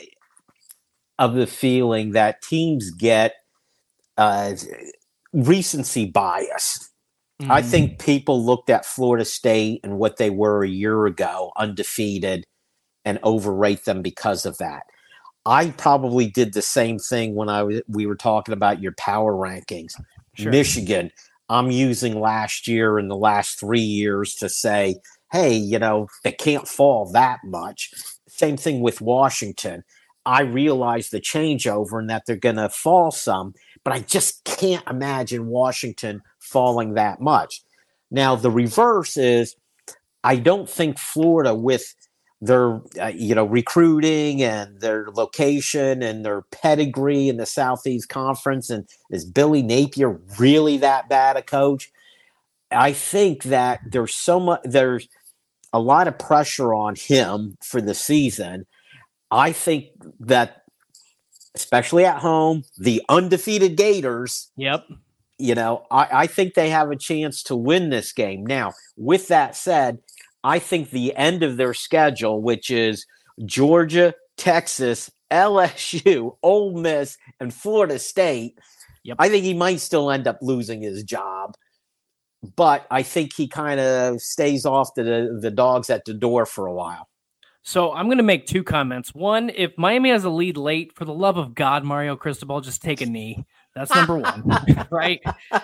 of the feeling that teams get uh, recency bias. Mm-hmm. I think people looked at Florida State and what they were a year ago, undefeated, and overrate them because of that. I probably did the same thing when I was, we were talking about your power rankings. Sure. Michigan, I'm using last year and the last three years to say, hey, you know, they can't fall that much. Same thing with Washington. I realize the changeover and that they're going to fall some, but I just can't imagine Washington falling that much. Now, the reverse is I don't think Florida, with their uh, you know recruiting and their location and their pedigree in the Southeast Conference, and is Billy Napier really that bad a coach? I think that there's so much, there's a lot of pressure on him for the season. I think that, especially at home, the undefeated Gators, yep, you know, I, I think they have a chance to win this game. Now, with that said, I think the end of their schedule, which is Georgia, Texas, L S U, Ole Miss, and Florida State, yep. I think he might still end up losing his job. But I think he kind of stays off to the, the dogs at the door for a while. So I'm going to make two comments. One, if Miami has a lead late, for the love of God, Mario Cristobal, just take a knee. That's number one, right?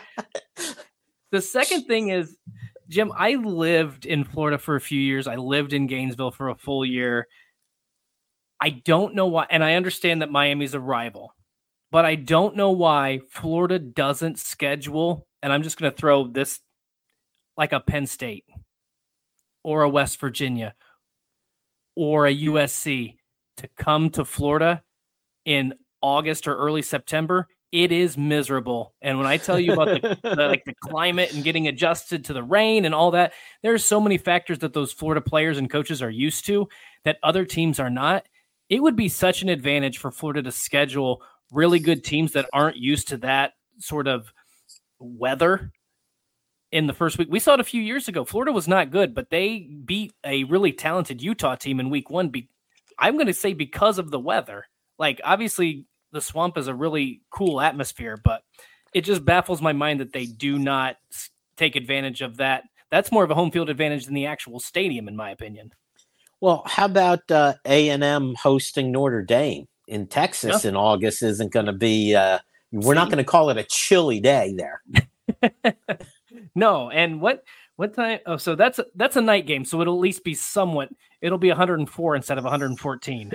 The second thing is, Jim, I lived in Florida for a few years. I lived in Gainesville for a full year. I don't know why, and I understand that Miami's a rival, but I don't know why Florida doesn't schedule, and I'm just going to throw this like a Penn State or a West Virginia or a U S C to come to Florida in August or early September. It is miserable. And when I tell you about the, the like the climate and getting adjusted to the rain and all that, there's so many factors that those Florida players and coaches are used to that other teams are not. It would be such an advantage for Florida to schedule really good teams that aren't used to that sort of weather in the first week. We saw it a few years ago. Florida was not good, but they beat a really talented Utah team in week one. Be- I'm going to say because of the weather. Like, obviously, the Swamp is a really cool atmosphere, but it just baffles my mind that they do not take advantage of that. That's more of a home field advantage than the actual stadium, in my opinion. Well, how about uh, A and M hosting Notre Dame in Texas yeah. in August? Isn't going to be uh, – we're See? not going to call it a chilly day there. No, and what what time? Oh, so that's a, that's a night game, so it'll at least be somewhat. It'll be one hundred four instead of one hundred fourteen.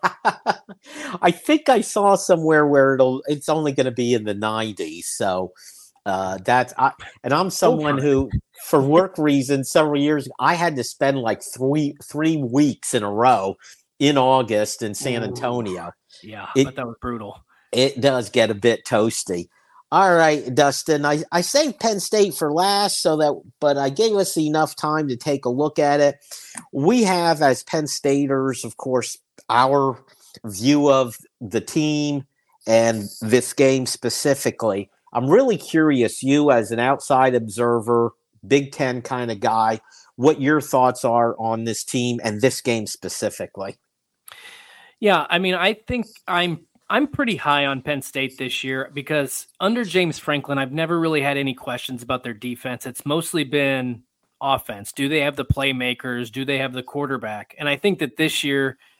I think I saw somewhere where it'll it's only going to be in the nineties. So uh, that's I, and I'm someone who, for work reasons, several years ago, I had to spend like three three weeks in a row in August in San Antonio. Ooh, yeah, it, but that was brutal. It does get a bit toasty. All right, Dustin, I, I saved Penn State for last, so that, but I gave us enough time to take a look at it. We have, as Penn Staters, of course, our view of the team and this game specifically. I'm really curious, you as an outside observer, Big Ten kind of guy, what your thoughts are on this team and this game specifically. Yeah, I mean, I think I'm I'm pretty high on Penn State this year because under James Franklin, I've never really had any questions about their defense. It's mostly been offense. Do they have the playmakers? Do they have the quarterback? And I think that this year,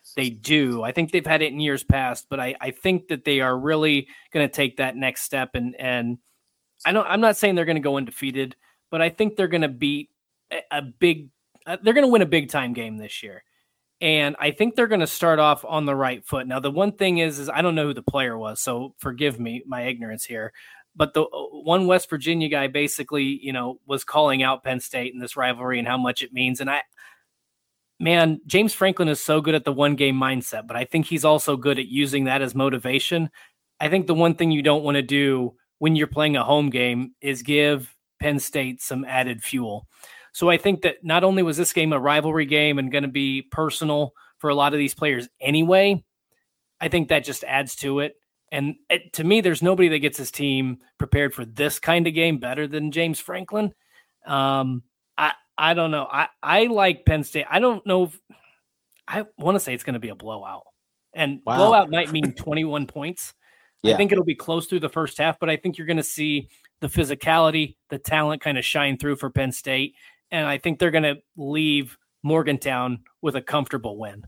they do. I think they've had it in years past, but I, I think that they are really going to take that next step. And and I don't. I'm not saying they're going to go undefeated, but I think they're going to beat a, a big. Uh, they're going to win a big time game this year, and I think they're going to start off on the right foot. Now, the one thing is, is I don't know who the player was, so forgive me my ignorance here. But the one West Virginia guy basically, you know, was calling out Penn State in this rivalry and how much it means. And I, man, James Franklin is so good at the one game mindset, but I think he's also good at using that as motivation. I think the one thing you don't want to do when you're playing a home game is give Penn State some added fuel. So I think that not only was this game a rivalry game and going to be personal for a lot of these players anyway, I think that just adds to it. And it, to me, there's nobody that gets his team prepared for this kind of game better than James Franklin. Um, I I don't know. I, I like Penn State. I don't know. If, I want to say it's going to be a blowout. And wow. blowout might mean twenty-one points. Yeah. I think it'll be close through the first half, but I think you're going to see the physicality, the talent kind of shine through for Penn State. And I think they're going to leave Morgantown with a comfortable win.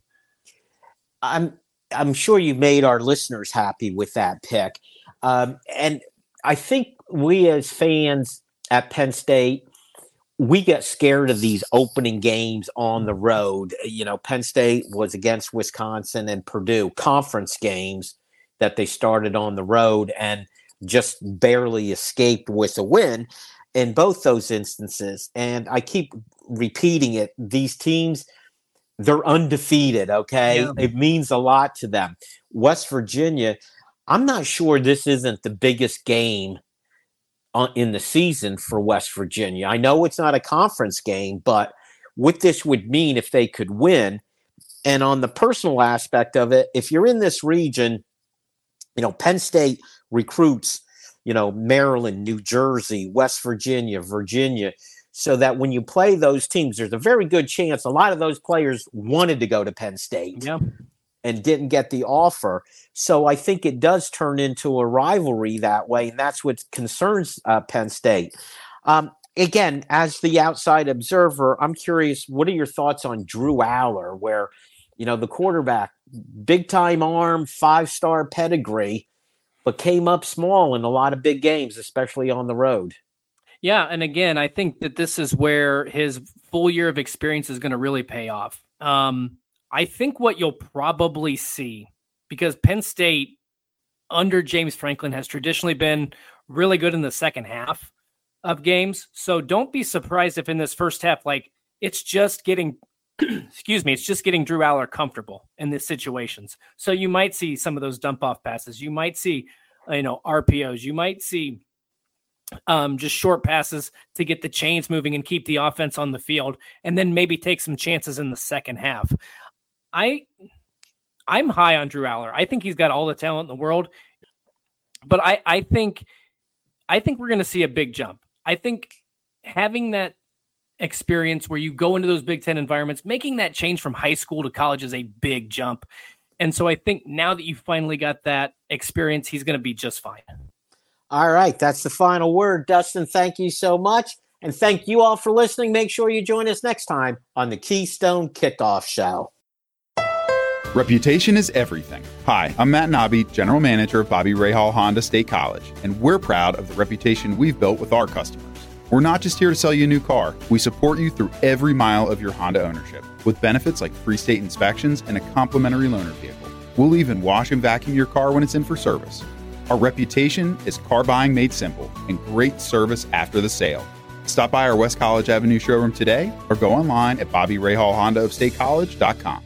I'm I'm sure you made our listeners happy with that pick. Um, and I think we as fans at Penn State, we get scared of these opening games on the road. You know, Penn State was against Wisconsin and Purdue, conference games that they started on the road and just barely escaped with a win in both those instances. And I keep repeating it. These teams, they're undefeated, okay? Yeah. It means a lot to them. West Virginia, I'm not sure this isn't the biggest game on, in the season for West Virginia. I know it's not a conference game, but what this would mean if they could win. And on the personal aspect of it, if you're in this region, you know, Penn State recruits, you know, Maryland, New Jersey, West Virginia, Virginia, so that when you play those teams, there's a very good chance a lot of those players wanted to go to Penn State yeah. and didn't get the offer. So I think it does turn into a rivalry that way, and that's what concerns uh, Penn State. Um, again, as the outside observer, I'm curious, what are your thoughts on Drew Allar, where, you know, the quarterback, big-time arm, five-star pedigree, but came up small in a lot of big games, especially on the road? Yeah, and again, I think that this is where his full year of experience is going to really pay off. Um, I think what you'll probably see, because Penn State under James Franklin has traditionally been really good in the second half of games. So don't be surprised if in this first half, like it's just getting, excuse me, it's just getting Drew Allar comfortable in these situations. So you might see some of those dump off passes. You might see, you know, R P Os. You might see Um, just short passes to get the chains moving and keep the offense on the field, and then maybe take some chances in the second half. I, I'm high on Drew Allar. I think he's got all the talent in the world, but I, I think, I think we're going to see a big jump. I think having that experience where you go into those Big Ten environments, making that change from high school to college is a big jump. And so I think now that you've finally got that experience, he's going to be just fine. All right, that's the final word. Dustin, thank you so much. And thank you all for listening. Make sure you join us next time on the Keystone Kickoff Show. Reputation is everything. Hi, I'm Matt Nobby, General Manager of Bobby Rahal Honda State College, and we're proud of the reputation we've built with our customers. We're not just here to sell you a new car. We support you through every mile of your Honda ownership with benefits like free state inspections and a complimentary loaner vehicle. We'll even wash and vacuum your car when it's in for service. Our reputation is car buying made simple and great service after the sale. Stop by our West College Avenue showroom today or go online at bobby rahal honda of state college dot com.